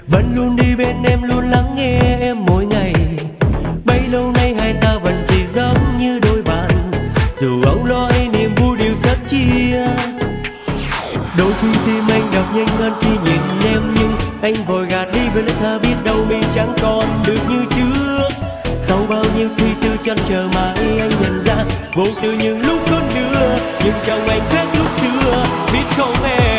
vẫn luôn đi bên em, luôn lắng nghe em mỗi ngày. Bấy lâu nay hai ta vẫn chỉ giống như đôi bạn, dù âu lo hay niềm vui đều sớt chia. Đôi khi tim anh đập nhanh hơn khi nhìn em, nhưng anh vội gạt đi với lẽ thà biết đâu mình chẳng còn được như trước. Sau bao nhiêu suy tư chăn chờ mãi anh nhận ra vô tư những lúc đón đưa, nhưng trong anh khác lúc xưa biết không em.